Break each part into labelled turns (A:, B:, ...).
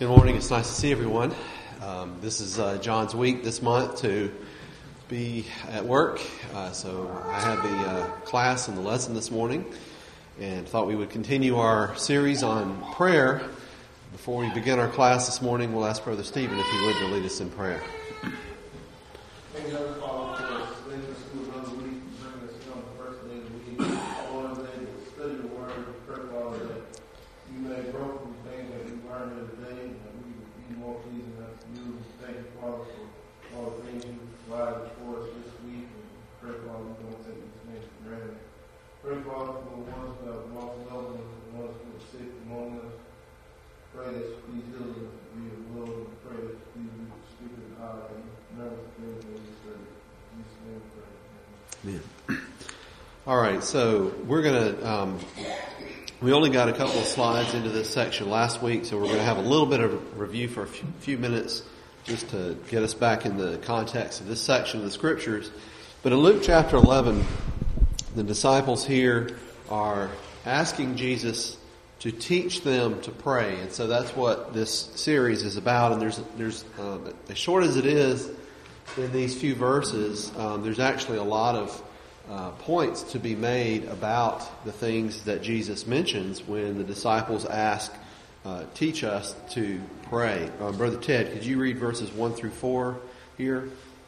A: Good morning. It's nice to see everyone. This is John's week this month to be at work. So I had the class and the lesson this morning and thought we would continue our series on prayer. Before we begin our class this morning, we'll ask Brother Stephen if he would to lead us in prayer.
B: Thank you, Heavenly Father, for leading us through another week and bringing us on the first day of the week. I want to study the Word, pray, Father, that you may grow from the things that we learned here today, and that we would be more pleasing unto you. Thank you, Father, for all the things you provided for us this week, and pray, Father, we don't take these things for granted. Pray, Father, for the ones that have lost loved ones, the ones who are sick among us. Pray that you please heal them to be your will, and pray that you please speak in the eye and never forget what you said. In Jesus' name we pray.
A: Amen. All right, so we're going to, we only got a couple of slides into this section last week, so we're going to have a little bit of a review for a few minutes just to get us back in the context of this section of the Scriptures. But in Luke chapter 11, the disciples here are asking Jesus to teach them to pray. And so that's what this series is about. And there's as short as it is in these few verses, there's actually a lot of points to be made about the things that Jesus mentions when the disciples ask, teach us to pray. Brother Ted, could you read verses 1 through 4 here?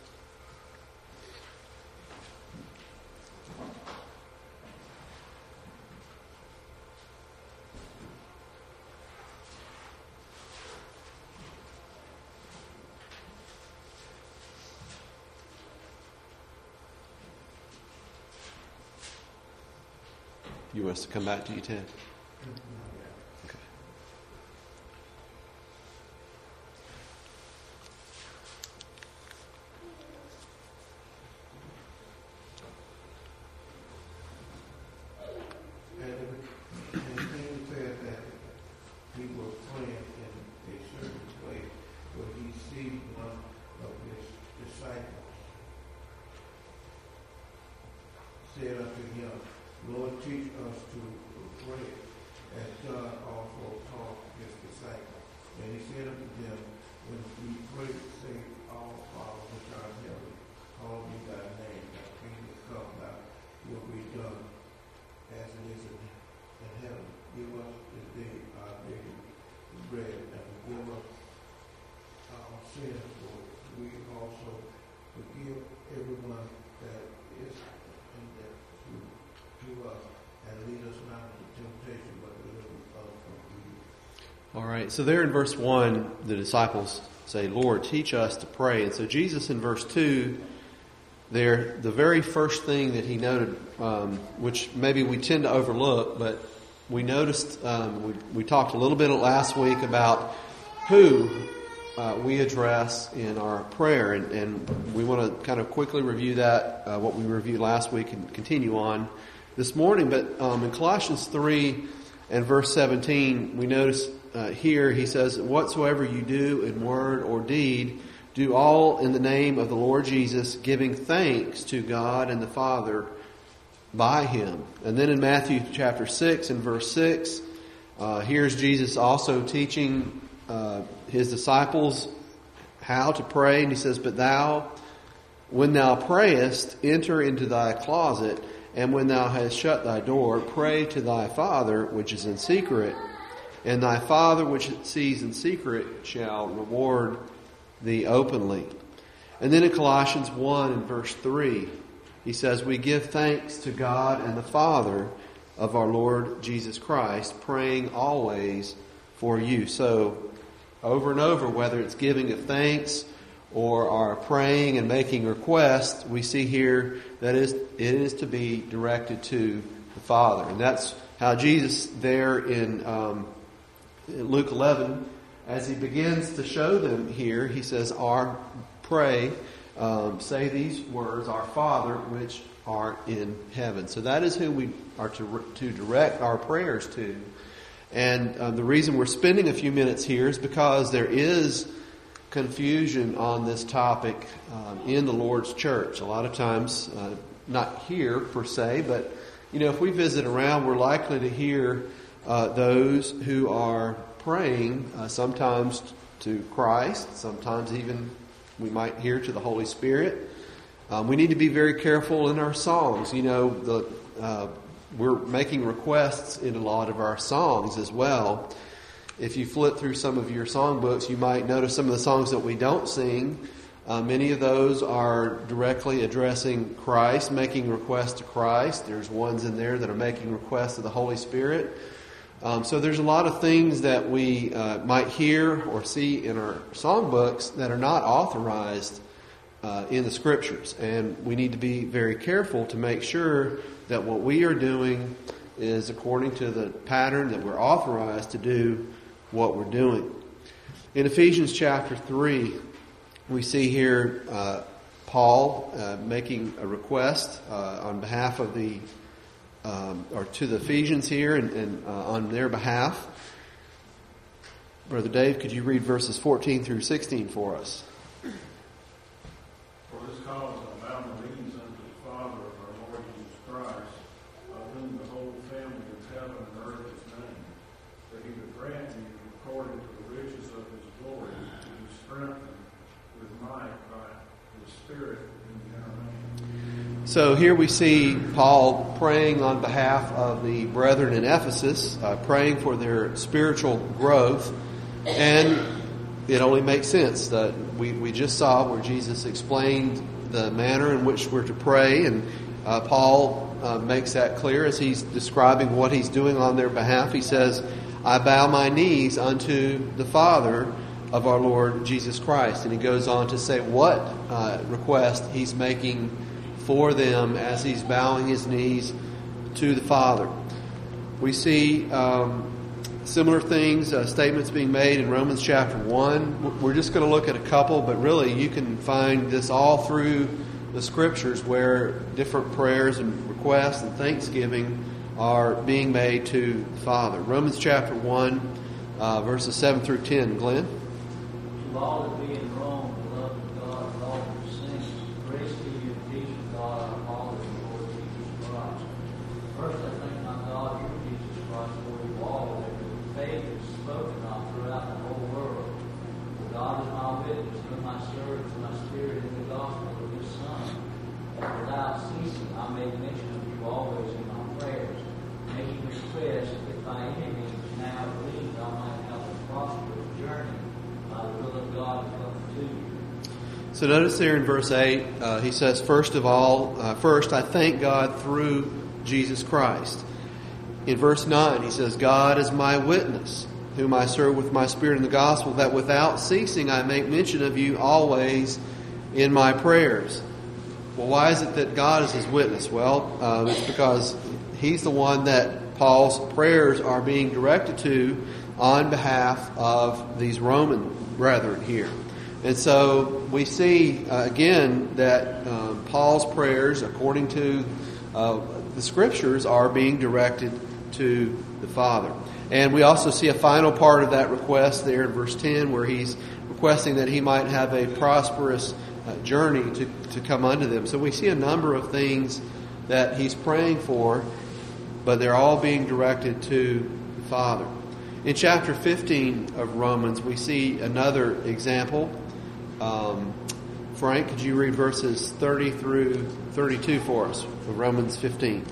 A: You want us to come back to you, Ted? Okay.
B: And he said that he was praying in a certain way where he sees one of his disciples said unto him, Lord, teach us to pray, as John also taught his disciples. And he said unto them, when we pray, say, Our Father which art in heaven, hallowed be thy name, thy kingdom come, thy will be done, as it is in heaven. Give us this day our daily bread, and forgive us our sins, Lord. We also forgive everyone that is in debt to us, and lead us not into temptation, but deliver us from evil.
A: All right, so there in verse 1, the disciples say, Lord, teach us to pray. And so Jesus in verse 2, there, the very first thing that he noted, which maybe we tend to overlook, but we noticed, we talked a little bit last week about who we address in our prayer, and we want to kind of quickly review that, what we reviewed last week, and continue on this morning. But in Colossians 3 and verse 17, we notice here he says, whatsoever you do in word or deed, do all in the name of the Lord Jesus, giving thanks to God and the Father by him. And then in Matthew chapter 6 and verse 6, here's Jesus also teaching his disciples how to pray. And he says, but thou, when thou prayest, enter into thy closet, and when thou hast shut thy door, pray to thy Father which is in secret, and thy Father which sees in secret shall reward thee openly. And then in Colossians 1 and verse 3, he says, we give thanks to God and the Father of our Lord Jesus Christ, praying always for you. So over and over, whether it's giving of thanks or our praying and making requests, we see here that it is to be directed to the Father. And that's how Jesus there in Luke 11, as he begins to show them here, he says, say these words, Our Father which art in heaven. So that is who we are to direct our prayers to. And the reason we're spending a few minutes here is because there is confusion on this topic in the Lord's church. A lot of times, not here per se, but if we visit around, we're likely to hear those who are praying sometimes to Christ, sometimes even we might hear to the Holy Spirit. We need to be very careful in our songs. You know, we're making requests in a lot of our songs as well. If you flip through some of your songbooks, you might notice some of the songs that we don't sing. Many of those are directly addressing Christ, making requests to Christ. There's ones in there that are making requests to the Holy Spirit. So there's a lot of things that we might hear or see in our songbooks that are not authorized in the Scriptures. And we need to be very careful to make sure that what we are doing is according to the pattern that we're authorized to do what we're doing. In Ephesians chapter 3, we see here Paul making a request on behalf of or to the Ephesians here and on their behalf. Brother Dave, could you read verses 14 through 16 for us?
C: For this cause I bow my knees unto the Father of our Lord Jesus Christ, of whom the whole family of heaven and earth is named, that he would grant you, according to the riches of his glory, to be strengthened with might by his Spirit in the inner man.
A: So here we see Paul praying on behalf of the brethren in Ephesus, praying for their spiritual growth. And it only makes sense that we just saw where Jesus explained the manner in which we're to pray. And Paul makes that clear as he's describing what he's doing on their behalf. He says, I bow my knees unto the Father of our Lord Jesus Christ. And he goes on to say what request he's making for them as he's bowing his knees to the Father. We see similar things, statements being made in Romans chapter 1. We're just going to look at a couple, but really you can find this all through the Scriptures where different prayers and requests and thanksgiving are being made to the Father. Romans chapter 1, verses 7 through 10. Glenn?
D: To all that be in Rome, the love of God, and all that sing, grace to you, and peace from God, our Father, and the Lord Jesus Christ. First, I thank my God through Jesus Christ for you all, that your faith is spoken of throughout the whole world. For God is my witness, whom I serve with my spirit in the gospel of his Son. And without ceasing, I make mention of you always in my prayers, making request that by any means now at least I might have a prosperous journey by the will of God to come to you.
A: So notice there in verse 8, he says, first I thank God through Jesus Christ. In verse 9, he says, God is my witness, whom I serve with my spirit in the gospel, that without ceasing I make mention of you always in my prayers. Well, why is it that God is his witness? Well, it's because he's the one that Paul's prayers are being directed to on behalf of these Roman brethren here. And so we see, again, that Paul's prayers, according to the Scriptures, are being directed to the Father. And we also see a final part of that request there in verse 10, where he's requesting that he might have a prosperous journey to come unto them. So we see a number of things that he's praying for, but they're all being directed to the Father. In chapter 15 of Romans, we see another example. Frank, could you read verses 30 through 32 for us, for Romans 15?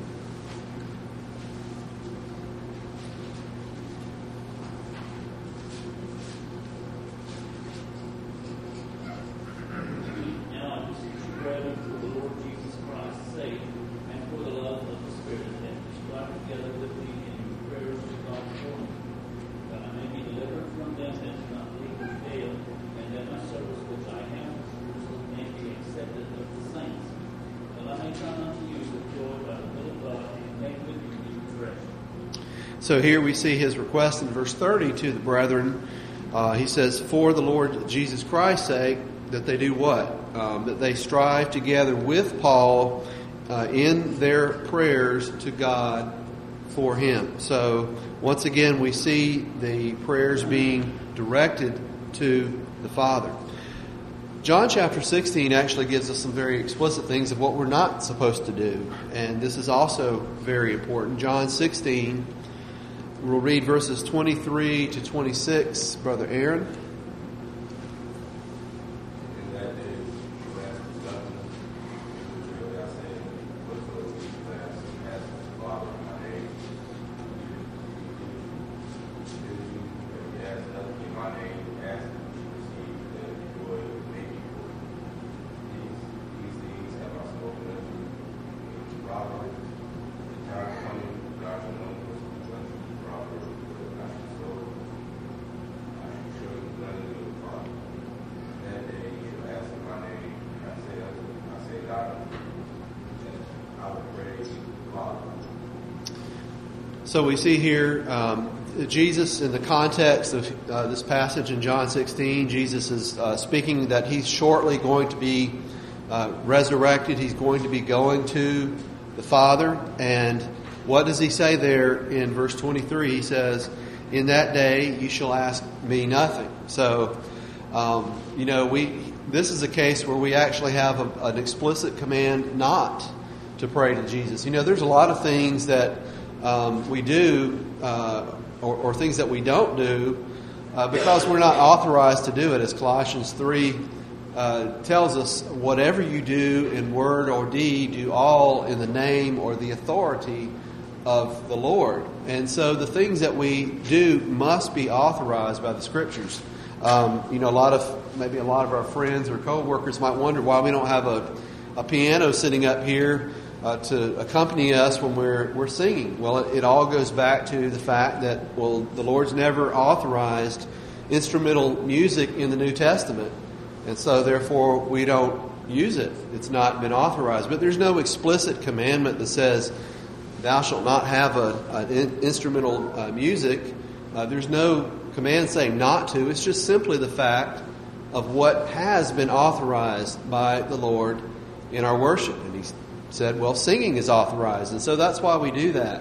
A: So here we see his request in verse 30 to the brethren. He says, for the Lord Jesus Christ's sake, that they do what? That they strive together with Paul in their prayers to God for him. So once again, we see the prayers being directed to the Father. John chapter 16 actually gives us some very explicit things of what we're not supposed to do. And this is also very important. John 16 We'll read verses 23 to 26, Brother Aaron. So we see here Jesus in the context of this passage in John 16. Jesus is speaking that he's shortly going to be resurrected. He's going to be going to the Father. And what does he say there in verse 23? He says, "In that day you shall ask me nothing." So, this is a case where we actually have an explicit command not to pray to Jesus. There's a lot of things that we do or things that we don't do because we're not authorized to do it. As Colossians 3 tells us, whatever you do in word or deed, do all in the name or the authority of the Lord. And so the things that we do must be authorized by the Scriptures. A lot of our friends or co-workers might wonder why we don't have a piano sitting up here to accompany us when we're singing. Well, it all goes back to the fact that, the Lord's never authorized instrumental music in the New Testament. And so, therefore, we don't use it. It's not been authorized. But there's no explicit commandment that says, thou shalt not have an instrumental music. There's no command saying not to. It's just simply the fact of what has been authorized by the Lord in our worship. And He said, singing is authorized. And so that's why we do that.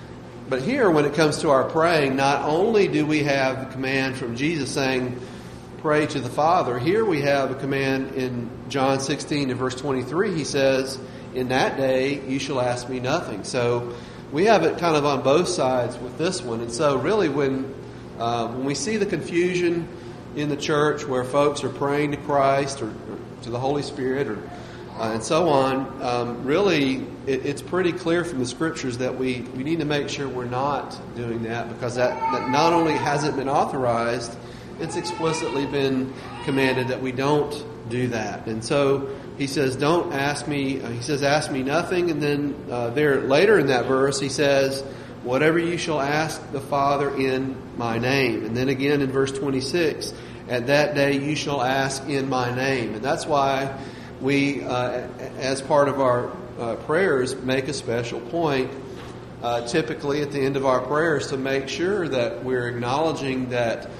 A: But here, when it comes to our praying, not only do we have the command from Jesus saying, pray to the Father, here we have a command in John 16 and verse 23. He says, in that day you shall ask me nothing. So we have it kind of on both sides with this one. And so really when we see the confusion in the church where folks are praying to Christ or to the Holy Spirit or and so on, really it's pretty clear from the Scriptures that we need to make sure we're not doing that, because that not only has it been authorized, it's explicitly been commanded that we don't do that. And so he says, don't ask me, he says, ask me nothing. And then there later in that verse he says, whatever you shall ask the Father in my name. And then again in verse 26, at that day you shall ask in my name. And that's why we, as part of our prayers, make a special point, typically at the end of our prayers, to make sure that we're acknowledging that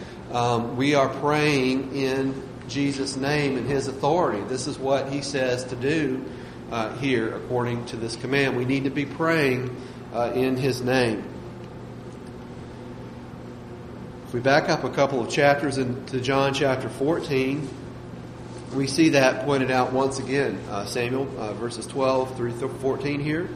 A: we are praying in Jesus' name and His authority. This is what He says to do here according to this command. We need to be praying in His name. If we back up a couple of chapters into John chapter 14, we see that pointed out once again. Samuel, verses 12 through 14 here.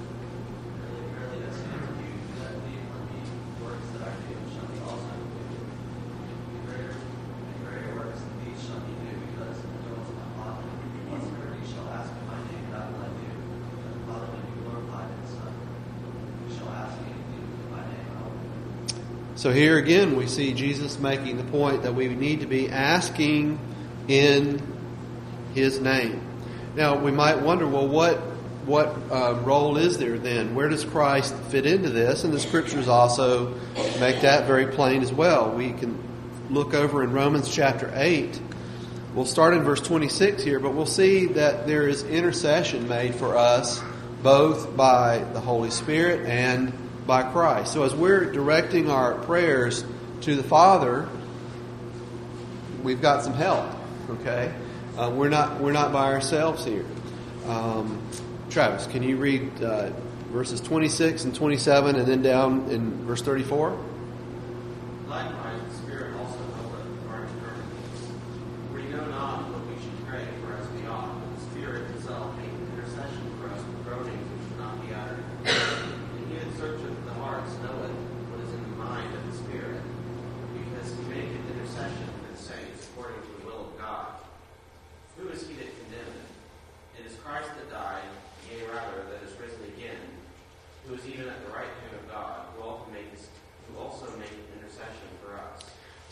A: So here again we see Jesus making the point that we need to be asking in His name. Now we might wonder, what role is there then? Where does Christ fit into this? And the Scriptures also make that very plain as well. We can look over in Romans chapter 8. We'll start in verse 26 here, but we'll see that there is intercession made for us both by the Holy Spirit and by Christ. So as we're directing our prayers to the Father, we've got some help. Okay, we're not by ourselves here. Travis, can you read verses 26 and 27, and then down in verse 34?
E: Likewise, the Spirit also helpeth our infirmities. For we know not what we should pray for as we ought, but the Spirit Himself maketh intercession for us with groanings which cannot be uttered. And He that searcheth the hearts knoweth what is in the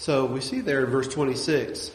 A: So we see there in verse 26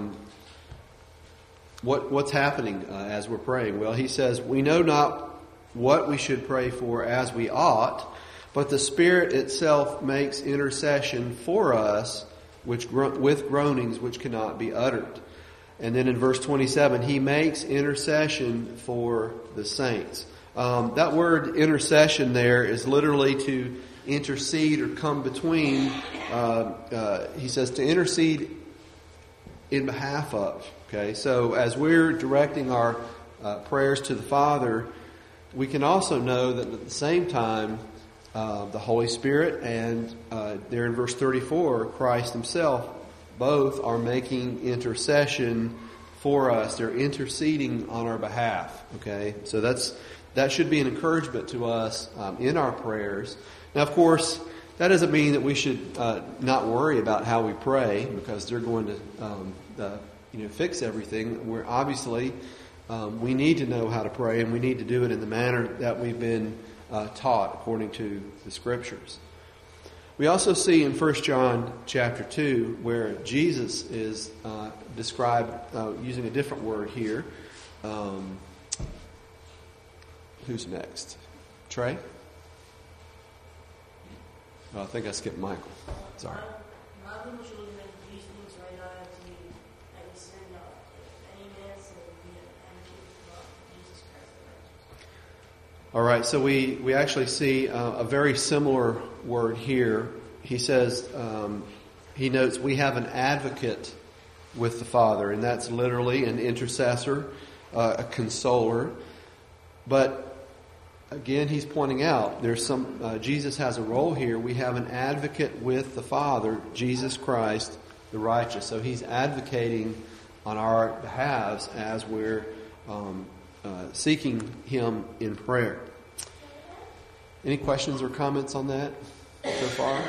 A: what's happening as we're praying. Well, he says, we know not what we should pray for as we ought, but the Spirit itself makes intercession for us with groanings which cannot be uttered. And then in verse 27, he makes intercession for the saints. That word intercession there is literally to intercede or come between. He says to intercede in behalf of. Okay, so as we're directing our prayers to the Father, we can also know that at the same time, the Holy Spirit and there in verse 34, Christ Himself, both are making intercession for us. They're interceding on our behalf. Okay, so that should be an encouragement to us in our prayers. Now, of course, that doesn't mean that we should not worry about how we pray, because they're going to fix everything. We're obviously we need to know how to pray, and we need to do it in the manner that we've been taught according to the Scriptures. We also see in 1 John chapter 2 where Jesus is described using a different word here. Who's next? Trey? Oh, I think I skipped Michael. Sorry. All right, so we actually see a very similar word here. He says, he notes, we have an advocate with the Father, and that's literally an intercessor, a consoler. But again, he's pointing out there's Jesus has a role here. We have an advocate with the Father, Jesus Christ, the righteous. So he's advocating on our behalves as we're seeking Him in prayer. Any questions or comments on that so far?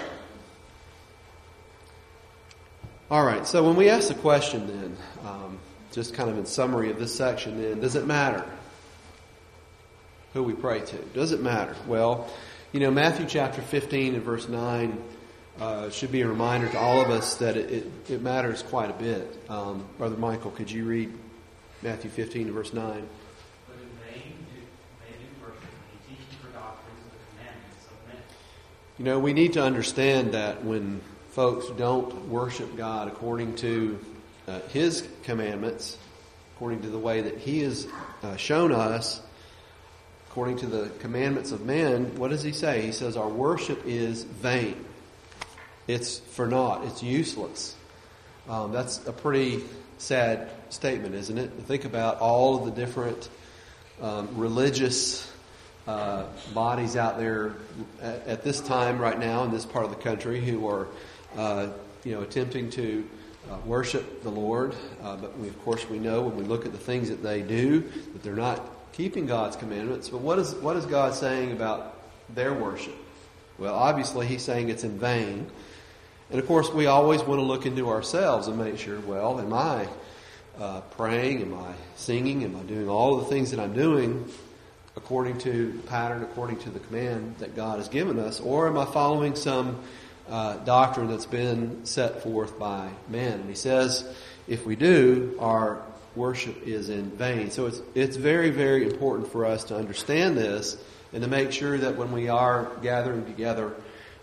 A: All right, so when we ask the question then, just kind of in summary of this section then, does it matter who we pray to? Does it matter? Well, Matthew chapter 15 and verse 9 should be a reminder to all of us that it matters quite a bit. Brother Michael, could you read Matthew 15 and verse 9?
E: But in vain they do worship me, teaching for doctrines the commandments of men.
A: We need to understand that when folks don't worship God according to His commandments, according to the way that He has shown us, according to the commandments of men, what does He say? He says our worship is vain. It's for naught. It's useless. That's a pretty sad statement, isn't it? Think about all of the different religious bodies out there at this time right now in this part of the country who are attempting to worship the Lord. But of course we know when we look at the things that they do that they're not keeping God's commandments. But what is God saying about their worship? Well, obviously He's saying it's in vain. And of course we always want to look into ourselves and make sure, well, am I praying? Am I singing? Am I doing all of the things that I'm doing according to the pattern, according to the command that God has given us? Or am I following some doctrine that's been set forth by man? And He says, if we do, our worship is in vain. So it's very, very important for us to understand this and to make sure that when we are gathering together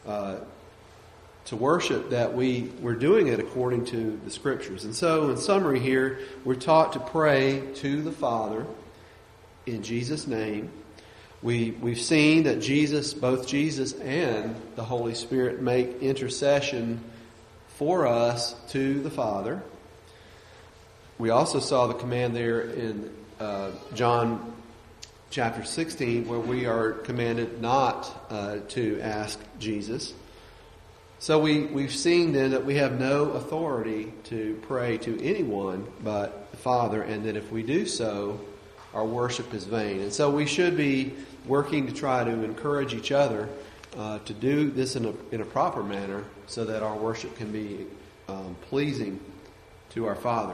A: to worship, that we're doing it according to the Scriptures. And so in summary here, we're taught to pray to the Father in Jesus' name. We've seen that both Jesus and the Holy Spirit make intercession for us to the Father. We also saw the command there in John chapter 16 where we are commanded not to ask Jesus. So we've seen then that we have no authority to pray to anyone but the Father, and that if we do so, our worship is vain. And so we should be working to try to encourage each other to do this in a proper manner so that our worship can be pleasing to our Father.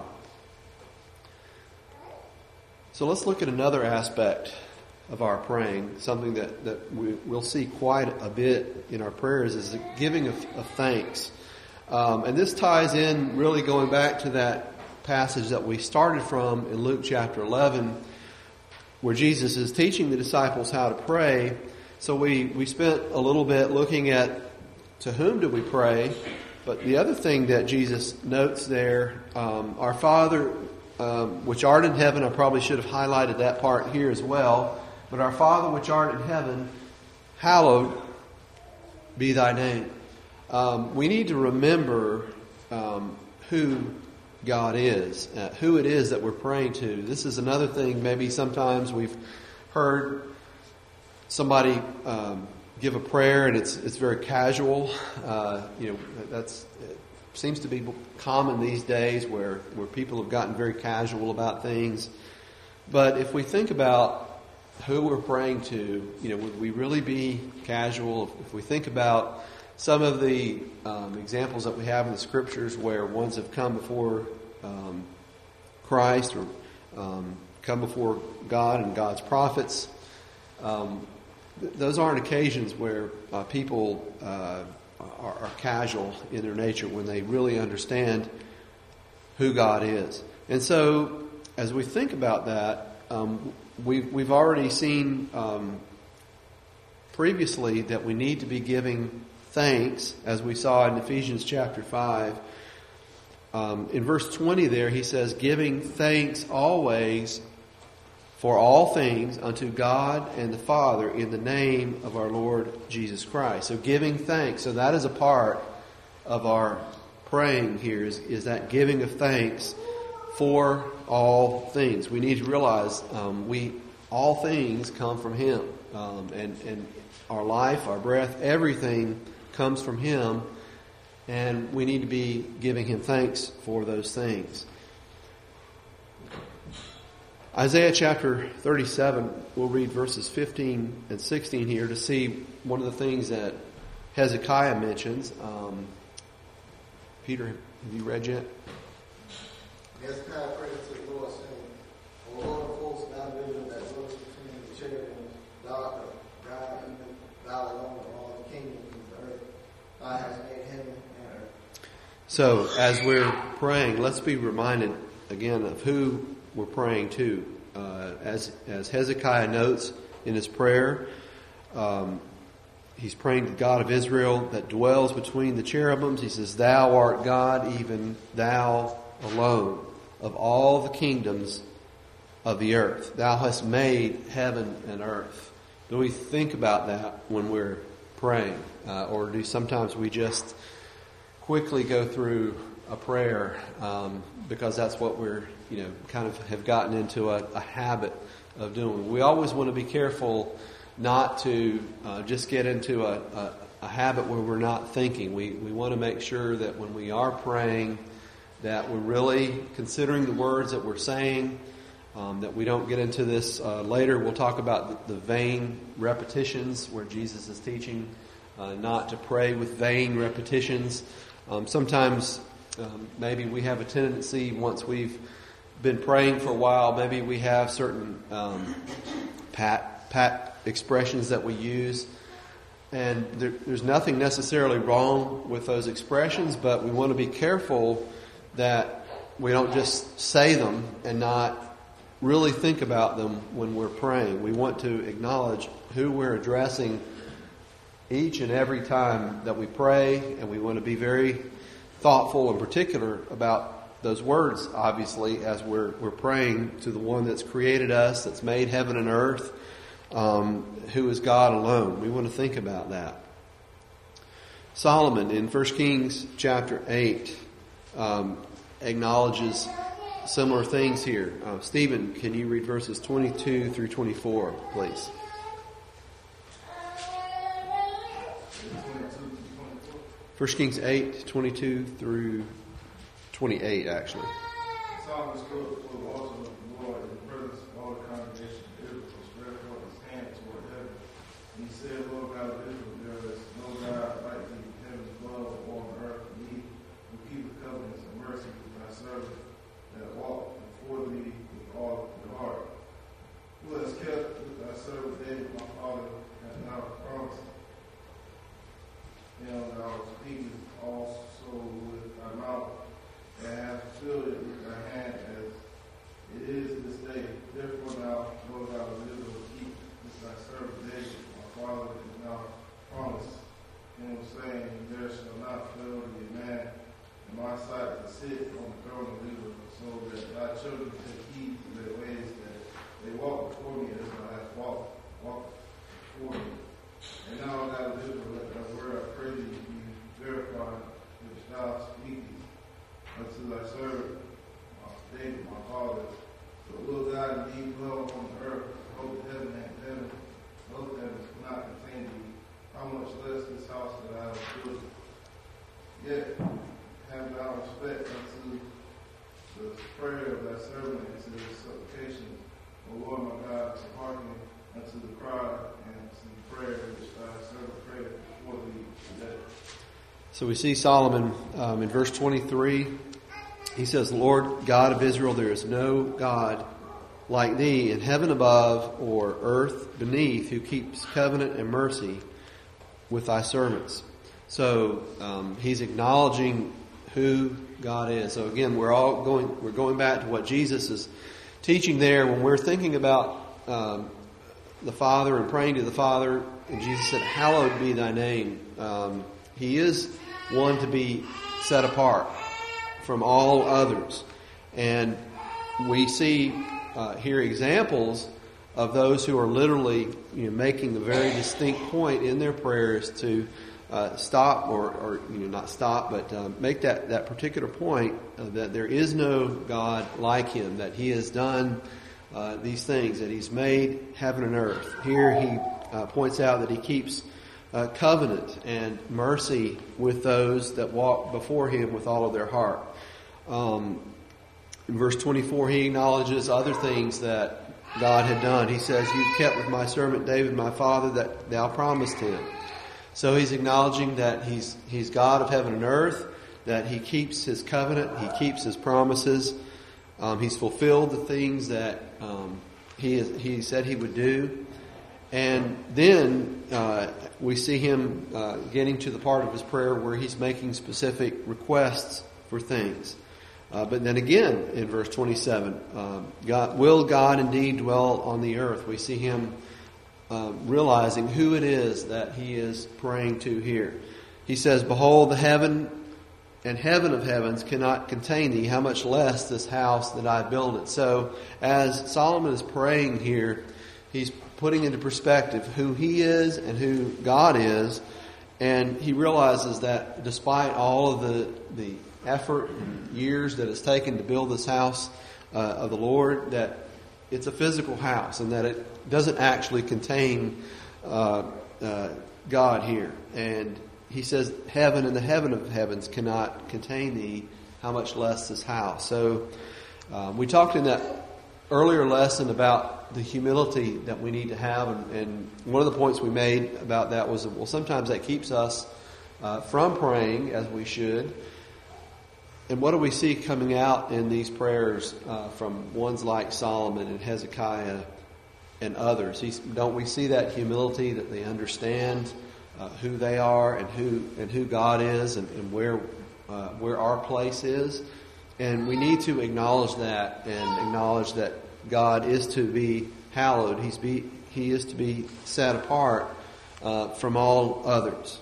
A: So let's look at another aspect of our praying, something that we'll see quite a bit in our prayers, is the giving of thanks. And this ties in really going back to that passage that we started from in Luke chapter 11, where Jesus is teaching the disciples how to pray. So we spent a little bit looking at to whom do we pray. But the other thing that Jesus notes there, our Father, which art in heaven, I probably should have highlighted that part here as well. But our Father which art in heaven, hallowed be thy name. We need to remember who God is, who it is that we're praying to. This is another thing, maybe sometimes we've heard somebody give a prayer and it's very casual. It seems to be common these days where people have gotten very casual about things. But if we think about who we're praying to, would we really be casual? If we think about some of the examples that we have in the Scriptures where ones have come before Christ or come before God and God's prophets, those aren't occasions where people are casual in their nature when they really understand who God is. And so, as we think about that, we've already seen previously that we need to be giving thanks, as we saw in Ephesians chapter 5. In verse 20 there, he says, giving thanks always for all things unto God and the Father in the name of our Lord Jesus Christ. So giving thanks. So that is a part of our praying here is that giving of thanks for all things. We need to realize all things come from Him. And our life, our breath, everything comes from Him. And we need to be giving Him thanks for those things. Isaiah chapter 37, we'll read verses 15 and 16 here to see one of the things that Hezekiah mentions. Peter, have you read yet?
F: Hezekiah prayed to the Lord, saying, O Lord of hosts, thou vision that dwellest between the cherubims, thou art God, even thou alone of all the kingdoms of the earth. Thou hast made heaven and earth.
A: So, as we're praying, let's be reminded again of who we're praying to. As Hezekiah notes in his prayer, he's praying to the God of Israel that dwells between the cherubims. He says, Thou art God, even thou alone, of all the kingdoms of the earth. Thou hast made heaven and earth. Do we think about that when we're praying? Or do sometimes we just quickly go through a prayer because that's what we're, kind of have gotten into a habit of doing. We always want to be careful not to just get into a habit where we're not thinking. We want to make sure that when we are praying that we're really considering the words that we're saying, that we don't get into this later. We'll talk about the vain repetitions where Jesus is teaching not to pray with vain repetitions. Sometimes maybe we have a tendency, once we've been praying for a while, maybe we have certain pat expressions that we use. And there's nothing necessarily wrong with those expressions, but we want to be careful that we don't just say them and not really think about them when we're praying. We want to acknowledge who we're addressing each and every time that we pray, and we want to be very thoughtful and particular about those words, obviously, as we're praying to the one that's created us, that's made heaven and earth, who is God alone. We want to think about that. Solomon in 1 Kings chapter 8 acknowledges similar things here. Stephen, can you read verses 22 through 24, please? 1 Kings 8, 22 through 28, actually.
B: Solomon stood before the altar of the Lord in the presence of all the congregation of Israel, and spread forth his hand toward heaven. And he said, Lord God of Israel, there is no God like thee in heaven above or on earth beneath, who keepeth covenants and mercy with thy servants that walk before thee with all your heart. Who has kept with thy servant David my father, and thou promised him thou speakest also with thy mouth, and hast filled it with thy hand, as it is this day. Therefore now, Lord God of Israel, keep this thy servant David, my father, is now promised him, saying, there shall not fail thee a man in my sight to sit on the throne of Israel, so that thy children take heed to their ways, that they walk before me as thou hast walked before me. And now, God of Israel, let thy word, I pray thee, be verified, which thou speakest unto thy servant David, my father. But will God indeed dwell on the earth, both heaven and heaven, both heavens cannot contain thee, how much less this house that I have built? Yet have thou respect unto the prayer of thy servant and to his supplication, O Lord my God, to hearken unto the cry and to the prayer which thy servant prayed before thee today.
A: So we see Solomon in verse 23. He says, Lord God of Israel, there is no God like thee in heaven above or earth beneath, who keeps covenant and mercy with thy servants. So he's acknowledging who God is. So again, we're going back to what Jesus is teaching there when we're thinking about the Father and praying to the Father. And Jesus said, hallowed be thy name. He is one to be set apart from all others. And we see here examples of those who are literally making the very distinct point in their prayers to stop or not stop, but make that particular point that there is no God like him, that he has done these things, that he's made heaven and earth. Here he points out that he keeps covenant and mercy with those that walk before him with all of their heart. In verse 24, he acknowledges other things that God had done. He says, you've kept with my servant David, my father, that thou promised him. So he's acknowledging that he's God of heaven and earth, that he keeps his covenant, he keeps his promises. He's fulfilled the things that he said he would do. And then we see him getting to the part of his prayer where he's making specific requests for things. But then again, in verse 27, will God indeed dwell on the earth? We see him realizing who it is that he is praying to here. He says, behold, the heaven and heaven of heavens cannot contain thee, how much less this house that I build it. So as Solomon is praying here, he's putting into perspective who he is and who God is. And he realizes that despite all of the effort and years that it's taken to build this house of the Lord, that it's a physical house and that it doesn't actually contain God here. And he says, heaven and the heaven of heavens cannot contain thee, how much less this house. So we talked in that earlier lesson about the humility that we need to have. And one of the points we made about that was, well, sometimes that keeps us from praying as we should. And what do we see coming out in these prayers from ones like Solomon and Hezekiah and others? Don't we see that humility, that they understand who they are and who God is and where our place is? And we need to acknowledge that and acknowledge that God is to be hallowed. He is to be set apart from all others.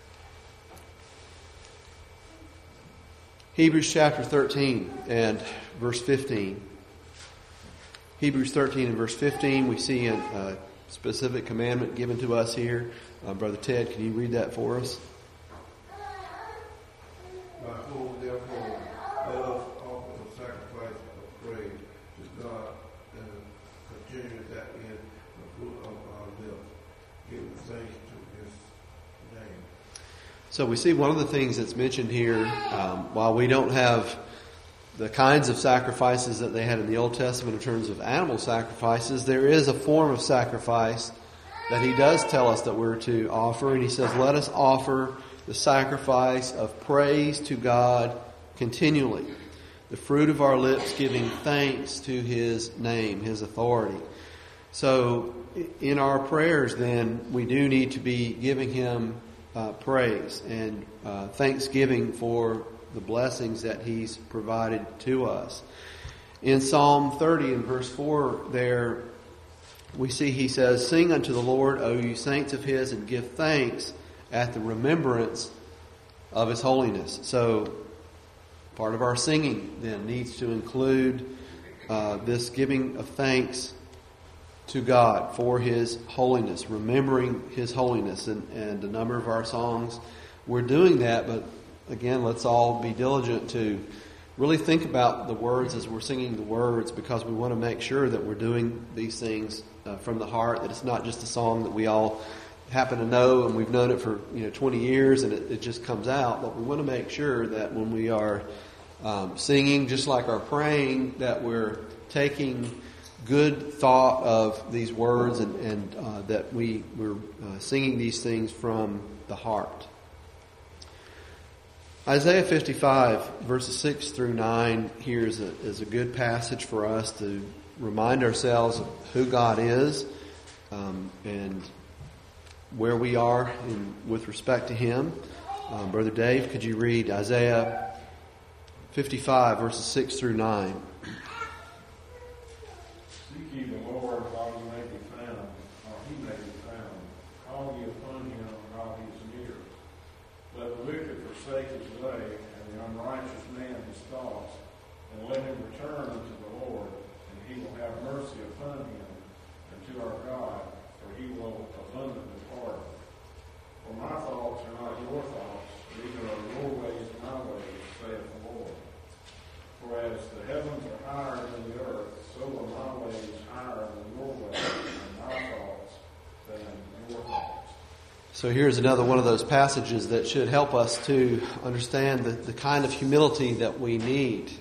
A: Hebrews chapter 13 and verse 15. Hebrews 13 and verse 15, we see a specific commandment given to us here. Brother Ted, can you read that for us?
B: Behold, therefore, let us offer the sacrifice of praise to God and continue that in the fruit of our lips, giving thanks to his name.
A: So we see one of the things that's mentioned here, while we don't have the kinds of sacrifices that they had in the Old Testament in terms of animal sacrifices, there is a form of sacrifice that he does tell us that we're to offer. And he says, let us offer the sacrifice of praise to God continually, the fruit of our lips giving thanks to his name, his authority. So in our prayers then, we do need to be giving him praise and thanksgiving for the blessings that He's provided to us. In Psalm 30 and verse 4 there, we see he says, "Sing unto the Lord, O you saints of His, and give thanks at the remembrance of His holiness." So part of our singing then needs to include this giving of thanks to God for His holiness, remembering His holiness. And a number of our songs, we're doing that, but again, let's all be diligent to really think about the words as we're singing the words, because we want to make sure that we're doing these things from the heart, that it's not just a song that we all happen to know and we've known it for 20 years and it just comes out. But we want to make sure that when we are singing, just like our praying, that we're taking good thought of these words and that we're singing these things from the heart. Isaiah 55 verses 6 through 9 here is a good passage for us to remind ourselves of who God is and where we are with respect to Him. Brother Dave, could you read Isaiah 55 verses 6 through 9?
C: Seek ye the Lord while He may be found, or He may be found. Call ye upon Him while He is near. Let the wicked forsake his way, and the unrighteous man his thoughts, and let him return unto the Lord, and He will have mercy upon him, and to our God, for He will abundantly pardon. For my thoughts are not your thoughts, neither are your ways my ways, saith the Lord. For as the heavens are higher than the earth, so are my ways higher than your ways, and my thoughts than your thoughts.
A: So here's another one of those passages that should help us to understand the kind of humility that we need.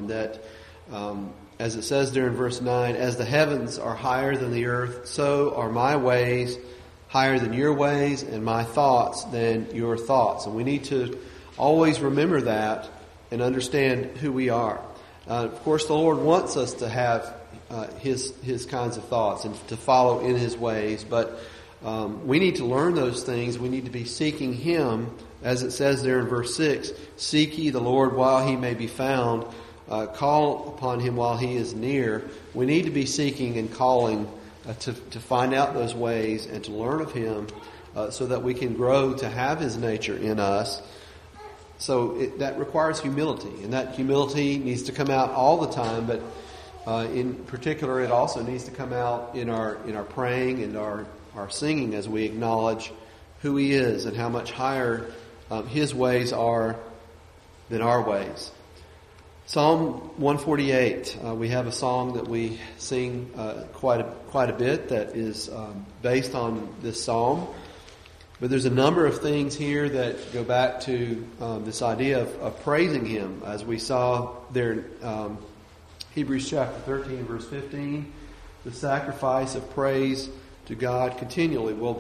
A: As it says there in verse 9, "As the heavens are higher than the earth, so are my ways higher than your ways, and my thoughts than your thoughts." And we need to always remember that and understand who we are. Of course, the Lord wants us to have His kinds of thoughts and to follow in His ways, but we need to learn those things. We need to be seeking Him, as it says there in verse 6, "Seek ye the Lord while He may be found. Call upon Him while He is near." We need to be seeking and calling to find out those ways and to learn of Him so that we can grow to have His nature in us. So that requires humility, and that humility needs to come out all the time, but in particular it also needs to come out in our praying and our singing as we acknowledge who He is and how much higher His ways are than our ways. Psalm 148, we have a song that we sing quite a bit that is based on this psalm. But there's a number of things here that go back to this idea of praising Him, as we saw there in Hebrews chapter 13, verse 15, the sacrifice of praise to God continually. Well,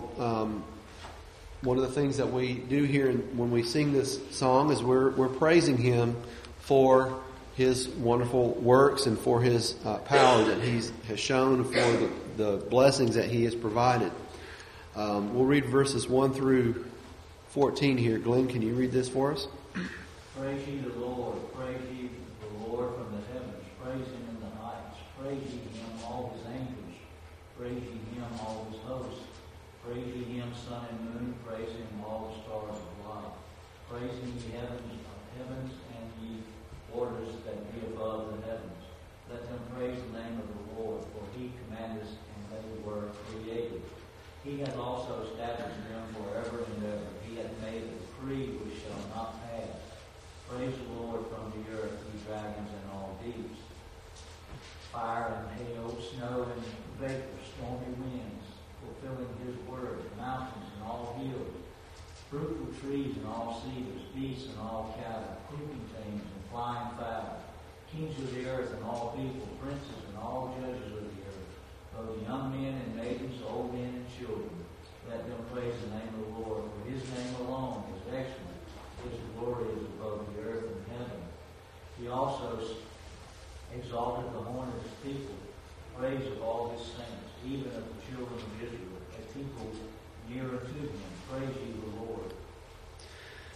A: one of the things that we do here when we sing this song is we're praising Him for His wonderful works and for His power that He has shown, for the blessings that He has provided. We'll read verses 1 through 14 here. Glenn, can you read this for us?
D: Praise ye the Lord. Praise ye the Lord from the heavens. Praise Him in the heights. Praise ye Him, all His angels. Praise ye Him, all His hosts. Praise ye Him, sun and moon. Praise Him, all the stars of light. Praise ye the heavens and ye waters that be above the heavens. Let them praise the name of the Lord, for He commanded, and they were created. He hath also established them forever and ever. He hath made a decree which shall not pass. Praise the Lord from the earth, ye dragons and all deeps. Fire and hail, snow and vapor, stormy winds, fulfilling His word, mountains and all hills, fruitful trees and all cedars, beasts and all cattle, creeping things and flying fowl, kings of the earth and all people, princes and all judges of the earth, both young men and maidens, old men and children. Let them praise the name of the Lord, for His name alone is excellent. His glory is above the earth and heaven. He also exalted the horn of His people, praise of all His saints, even of the children of Israel, a people near unto Him. Praise ye the Lord.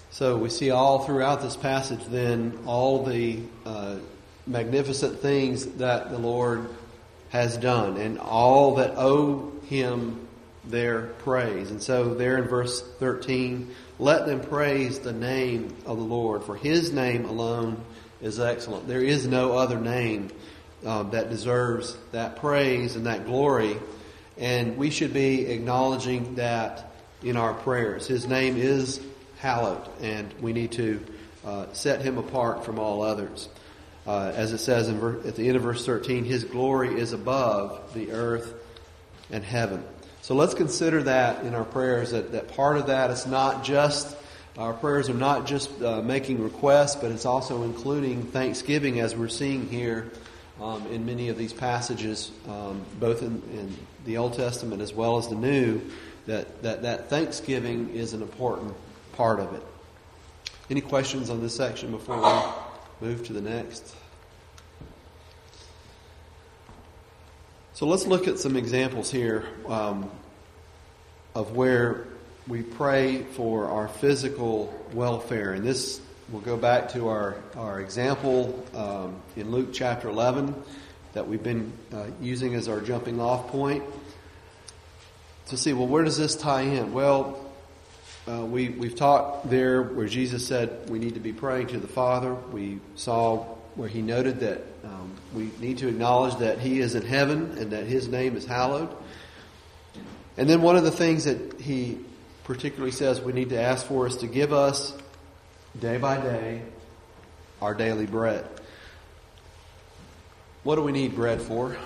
A: So we see all throughout this passage then all the magnificent things that the Lord has done and all that owe Him their praise. And so there in verse 13, let them praise the name of the Lord, for His name alone is excellent. There is no other name that deserves that praise and that glory. And we should be acknowledging that in our prayers. His name is hallowed, and we need to set Him apart from all others. As it says at the end of verse 13, His glory is above the earth and heaven. So let's consider that in our prayers, that part of that is not just, our prayers are not just making requests, but it's also including thanksgiving, as we're seeing here in many of these passages, both in the Old Testament as well as the New, that thanksgiving is an important part of it. Any questions on this section before we move to the next? So let's look at some examples here of where we pray for our physical welfare. And this will go back to our example in Luke chapter 11 that we've been using as our jumping off point to see, well, where does this tie in? Well, we've talked there where Jesus said we need to be praying to the Father. We saw where He noted that we need to acknowledge that He is in heaven and that His name is hallowed. And then one of the things that He particularly says we need to ask for is to give us day by day our daily bread. What do we need bread for?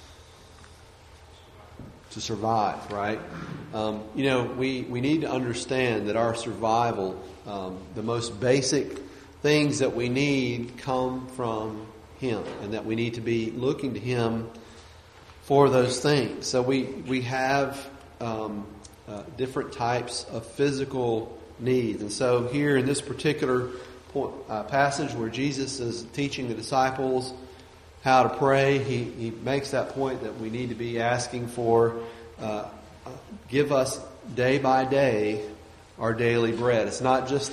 A: To survive, right? We need to understand that our survival, the most basic things that we need come from Him, and that we need to be looking to Him for those things. So we have different types of physical needs. And so here in this particular passage where Jesus is teaching the disciples how to pray, he makes that point that we need to be asking for, give us day by day our daily bread. It's not just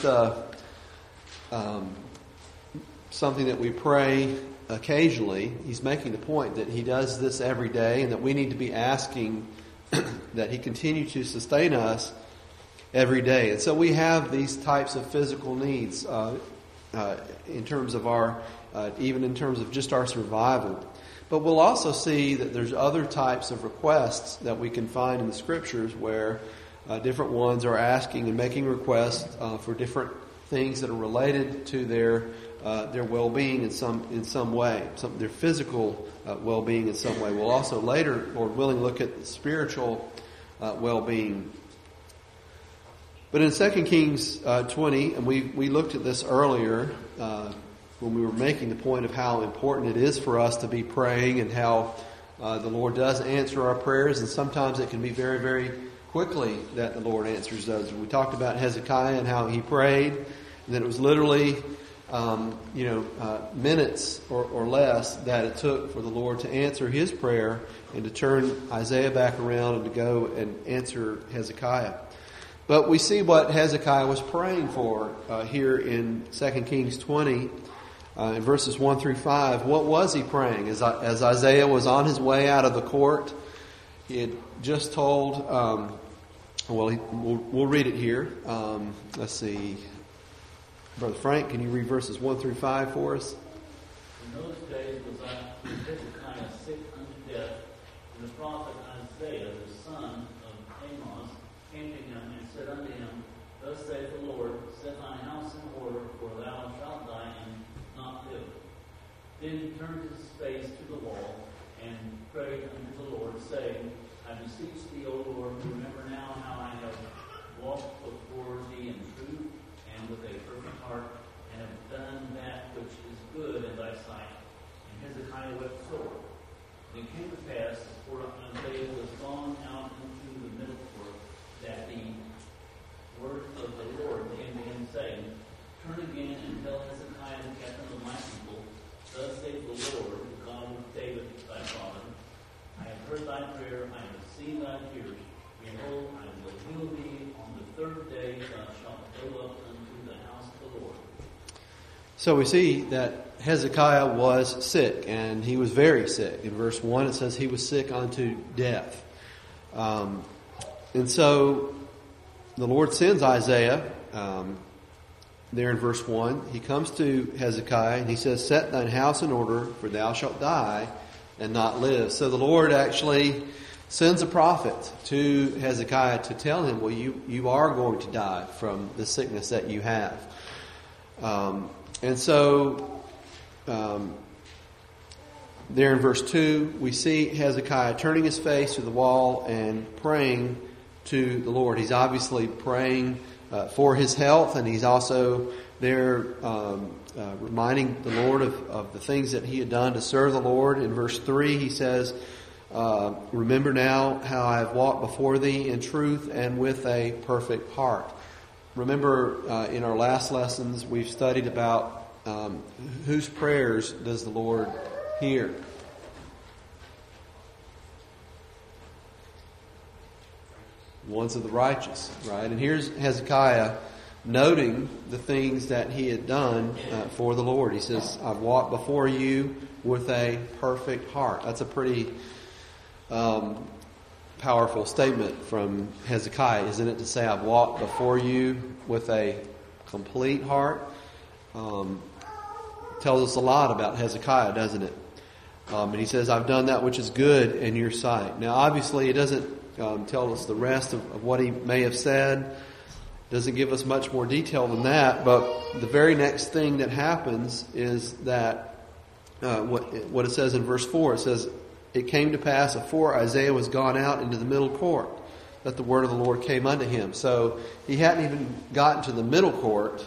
A: something that we pray occasionally. He's making the point that He does this every day, and that we need to be asking that He continue to sustain us every day. And so we have these types of physical needs in terms of our, even in terms of just our survival. But we'll also see that there's other types of requests that we can find in the Scriptures where different ones are asking and making requests for different things that are related to their well-being in some way, their physical well-being in some way. We'll also later, Lord willing, look at the spiritual well-being. But in 2 Kings 20, and we looked at this earlier when we were making the point of how important it is for us to be praying, and how the Lord does answer our prayers, and sometimes it can be very, very quickly that the Lord answers those. We talked about Hezekiah and how he prayed, and that it was literally minutes or less that it took for the Lord to answer his prayer and to turn Isaiah back around and to go and answer Hezekiah. But we see what Hezekiah was praying for here in 2 Kings 20, in verses 1 through 5. What was he praying? As Isaiah was on his way out of the court, he had just told, we'll read it here. Let's see. Brother Frank, can you read verses 1 through 5 for us?
D: In those days was Hezekiah sick unto death, and the prophet Isaiah, the son of Amos, came to him and said unto him, Thus saith the Lord, set thine house in order, for thou shalt die and not live. Then he turned his face to the wall and prayed unto the Lord, saying, I beseech thee, O Lord, remember now how I have walked before thee in truth and with a perfect heart, and have done that which is good in thy sight. And Hezekiah wept sore. And it came to pass, before Isaiah was gone out into the middle court, that the word of the Lord came to him, saying, Turn again and tell Hezekiah the captain of my people, Thus saith the Lord, the God of David thy father, I have heard thy prayer, I have seen thy tears. Behold, I will heal thee. On the third day thou shalt go up unto the
A: So we see that Hezekiah was sick, and he was very sick. In verse 1 it says he was sick unto death. And so the Lord sends Isaiah there in verse 1. He comes to Hezekiah and he says, "Set thine house in order, for thou shalt die and not live." So the Lord actually sends a prophet to Hezekiah to tell him, well, you are going to die from the sickness that you have. And so there in verse 2, we see Hezekiah turning his face to the wall and praying to the Lord. He's obviously praying for his health, and he's also there reminding the Lord of the things that he had done to serve the Lord. In verse 3, he says, "Remember now how I have walked before thee in truth and with a perfect heart." Remember, in our last lessons, we've studied about whose prayers does the Lord hear. Ones of the righteous, right? And here's Hezekiah noting the things that he had done for the Lord. He says, "I've walked before you with a perfect heart." That's a pretty powerful statement from Hezekiah, isn't it? To say, "I've walked before you with a complete heart." Tells us a lot about Hezekiah, doesn't it? And he says, "I've done that which is good in your sight." Now, obviously, it doesn't tell us the rest of what he may have said. Doesn't give us much more detail than that. But the very next thing that happens is that what it says in verse 4. It says, "It came to pass afore Isaiah was gone out into the middle court, that the word of the Lord came unto him." So he hadn't even gotten to the middle court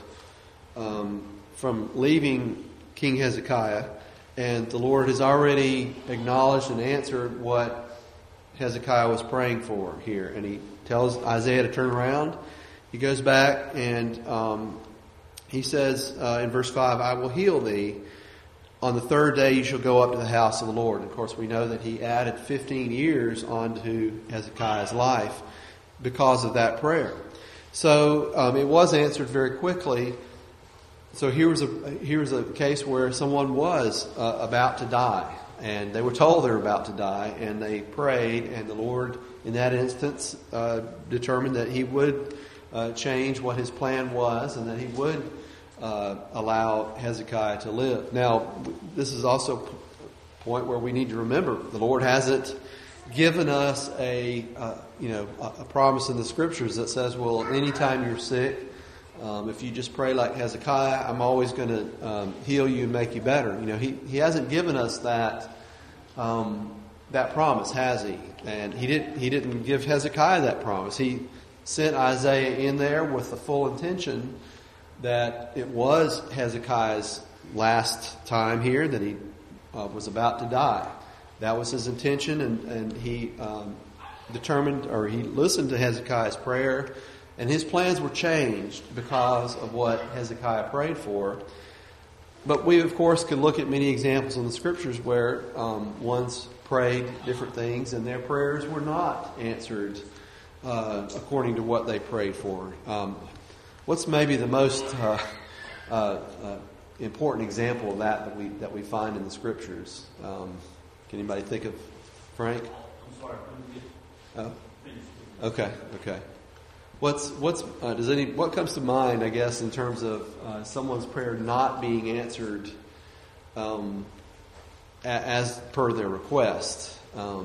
A: from leaving King Hezekiah, and the Lord has already acknowledged and answered what Hezekiah was praying for here. And he tells Isaiah to turn around. He goes back and he says in verse 5, "I will heal thee. On the third day you shall go up to the house of the Lord." And of course, we know that he added 15 years onto Hezekiah's life because of that prayer. So it was answered very quickly. So here was a case where someone was about to die, and they were told they were about to die, and they prayed, and the Lord, in that instance, determined that He would change what His plan was, and that He would allow Hezekiah to live. Now, this is also a point where we need to remember the Lord hasn't given us a promise in the Scriptures that says, well, anytime you're sick, if you just pray like Hezekiah, I'm always going to heal you and make you better. He hasn't given us that promise, has He? And He didn't give Hezekiah that promise. He sent Isaiah in there with the full intention that it was Hezekiah's last time here, that he was about to die. That was his intention, and he determined, or he listened to Hezekiah's prayer. And his plans were changed because of what Hezekiah prayed for. But we, of course, could look at many examples in the Scriptures where ones prayed different things and their prayers were not answered according to what they prayed for. What's maybe the most important example of that we find in the Scriptures? Can anybody think of, Frank?
C: I'm sorry, I couldn't get
A: Okay. What comes to mind, I guess, in terms of someone's prayer not being answered as per their request?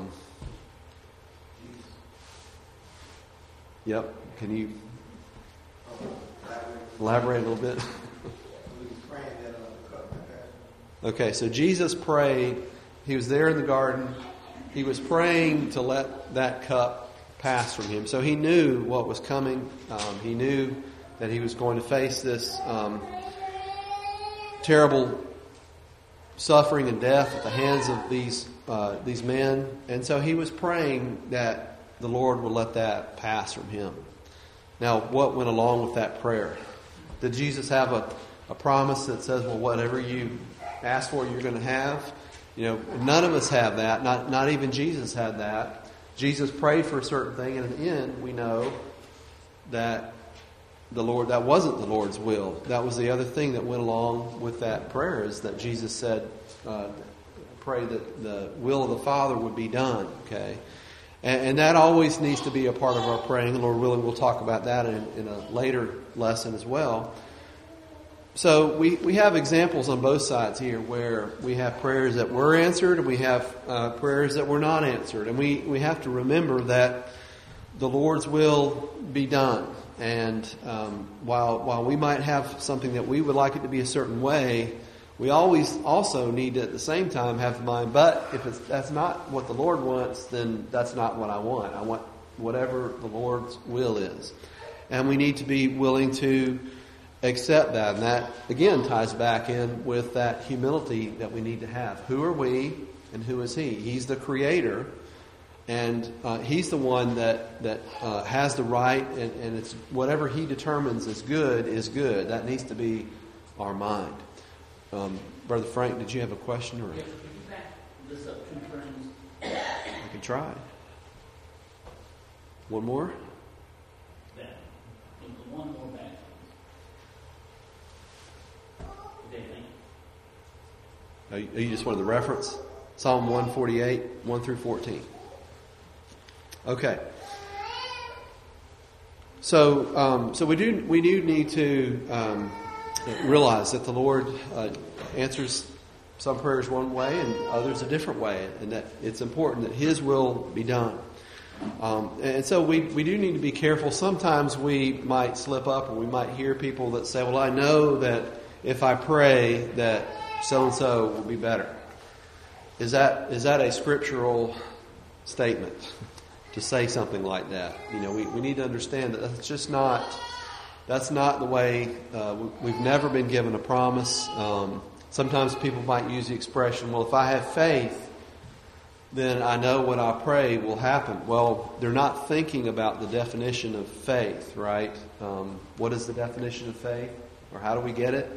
A: Yep. Can you elaborate a little bit? Okay, so Jesus prayed. He was there in the garden. He was praying to let that cup pass from him. So he knew what was coming. He knew that he was going to face this terrible suffering and death at the hands of these men. And so he was praying that the Lord would let that pass from him. Now, what went along with that prayer? Did Jesus have a promise that says, well, whatever you ask for, you're going to have? None of us have that. Not even Jesus had that. Jesus prayed for a certain thing, and in the end, we know that that wasn't the Lord's will. That was the other thing that went along with that prayer, is that Jesus said, pray that the will of the Father would be done. Okay, and that always needs to be a part of our praying. And Lord willing, we'll talk about that in a later lesson as well. So we have examples on both sides here where we have prayers that were answered and we have prayers that were not answered. And we have to remember that the Lord's will be done. And while we might have something that we would like it to be a certain way, we always also need to at the same time have in mind, but if that's not what the Lord wants, then that's not what I want. I want whatever the Lord's will is. And we need to be willing to accept that. And that, again, ties back in with that humility that we need to have. Who are we and who is He? He's the Creator. And He's the one that has the right, and it's whatever He determines is good is good. That needs to be our mind. Brother Frank, did you have a question? Or
D: Could you back this up 2 turns?
A: I can try. One more?
D: Back. One more back. Okay, thank you.
A: You just wanted the reference? Psalm 148, 1 through 14. Okay. So we do need to realize that the Lord answers some prayers one way and others a different way, and that it's important that His will be done. And so we do need to be careful. Sometimes we might slip up, or we might hear people that say, well, I know that if I pray that so-and-so will be better. Is that a scriptural statement to say something like that? You know, we need to understand that that's not the way. We've never been given a promise. Sometimes people might use the expression, well, if I have faith, then I know what I pray will happen. Well, they're not thinking about the definition of faith, right? What is the definition of faith? Or how do we get it?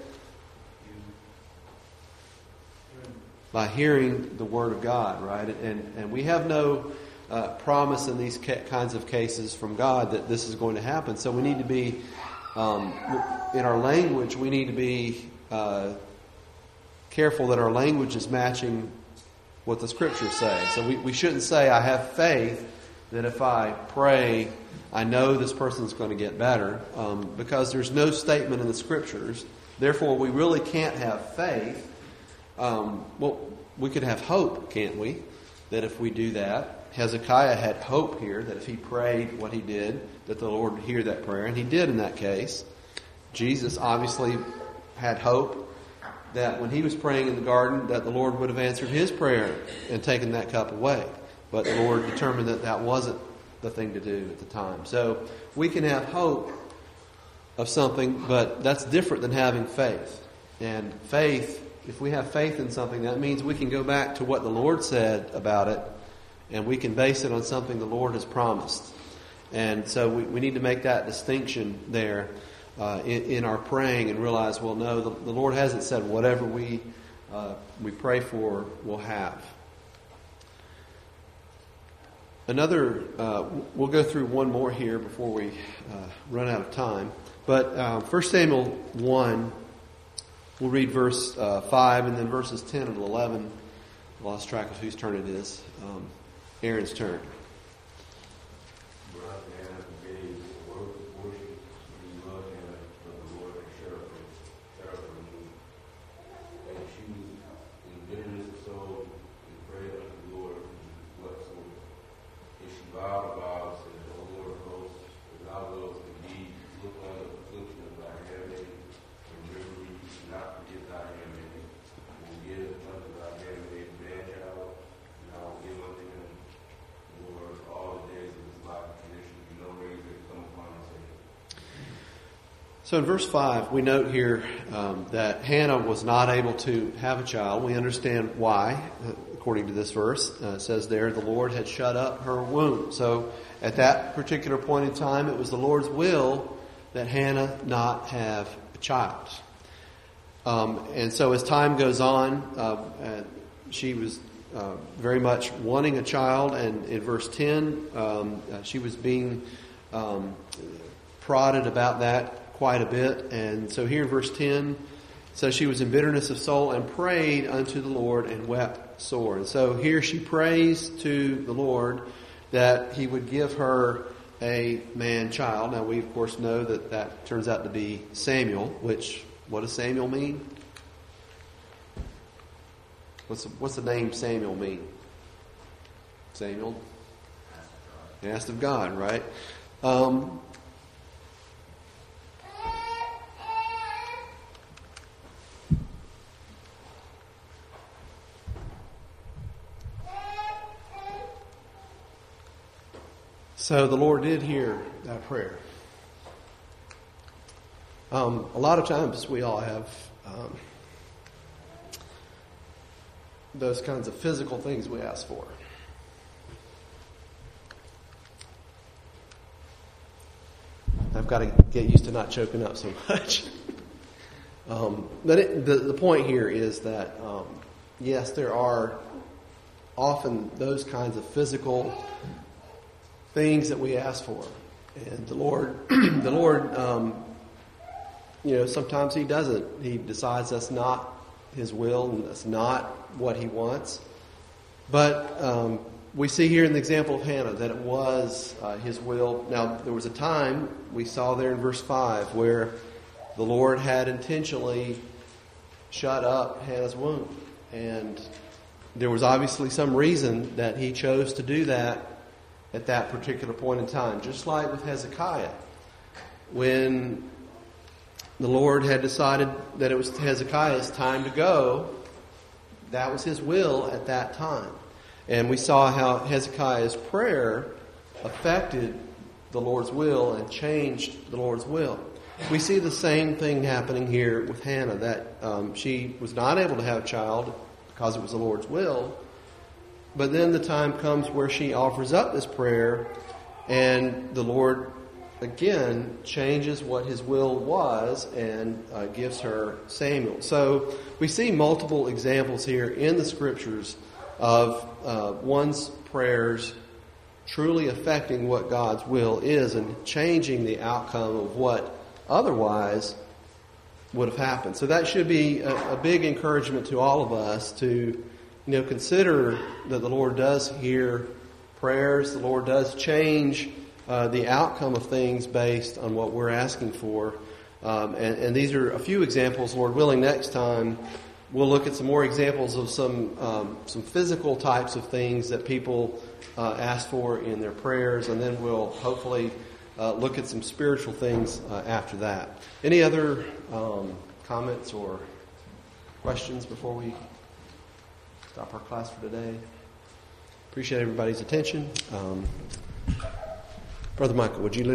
A: By hearing the Word of God, right? And we have no promise in these kinds of cases from God that this is going to happen. So we need to be, in our language, we need to be careful that our language is matching what the Scriptures say. So we shouldn't say, I have faith that if I pray, I know this person's going to get better, because there's no statement in the Scriptures. Therefore, we really can't have faith. Well, we could have hope, can't we? That if we do that, Hezekiah had hope here that if he prayed what he did, that the Lord would hear that prayer, and He did in that case. Jesus obviously had hope that when he was praying in the garden, that the Lord would have answered his prayer and taken that cup away. But the Lord determined that that wasn't the thing to do at the time. So we can have hope of something, but that's different than having faith. And faith, if we have faith in something, that means we can go back to what the Lord said about it, and we can base it on something the Lord has promised. And so we need to make that distinction there in our praying, and realize, well, no, the Lord hasn't said whatever we pray for will have. We'll go through one more here before we run out of time. But 1 Samuel 1, we'll read verse 5 and then verses 10 and 11. I lost track of whose turn it is. Aaron's turn. So in verse 5, we note here that Hannah was not able to have a child. We understand why, according to this verse. It says there, the Lord had shut up her womb. So at that particular point in time, it was the Lord's will that Hannah not have a child. And so as time goes on, she was very much wanting a child. And in verse 10, she was being prodded about that quite a bit. And so here in verse 10, so she was in bitterness of soul and prayed unto the Lord and wept sore. And so here she prays to the Lord that He would give her a man-child. Now we of course know that turns out to be Samuel, which, what does Samuel mean? What's the name Samuel mean? Samuel? Asked of God, right? So the Lord did hear that prayer. A lot of times we all have those kinds of physical things we ask for. I've got to get used to not choking up so much. But the point here is that, yes, there are often those kinds of physical things that we ask for. And the Lord, sometimes He doesn't. He decides that's not His will and that's not what He wants. But we see here in the example of Hannah that it was His will. Now, there was a time, we saw there in verse 5, where the Lord had intentionally shut up Hannah's womb. And there was obviously some reason that He chose to do that at that particular point in time. Just like with Hezekiah, when the Lord had decided that it was Hezekiah's time to go, that was His will at that time. And we saw how Hezekiah's prayer affected the Lord's will and changed the Lord's will. We see the same thing happening here with Hannah, that she was not able to have a child because it was the Lord's will. But then the time comes where she offers up this prayer, and the Lord again changes what His will was and gives her Samuel. So we see multiple examples here in the Scriptures of one's prayers truly affecting what God's will is and changing the outcome of what otherwise would have happened. So that should be a big encouragement to all of us to consider that the Lord does hear prayers. The Lord does change the outcome of things based on what we're asking for. And these are a few examples. Lord willing, next time we'll look at some more examples of some physical types of things that people ask for in their prayers. And then we'll hopefully look at some spiritual things after that. Any other comments or questions before we stop our class for today? Appreciate everybody's attention. Brother Michael, would you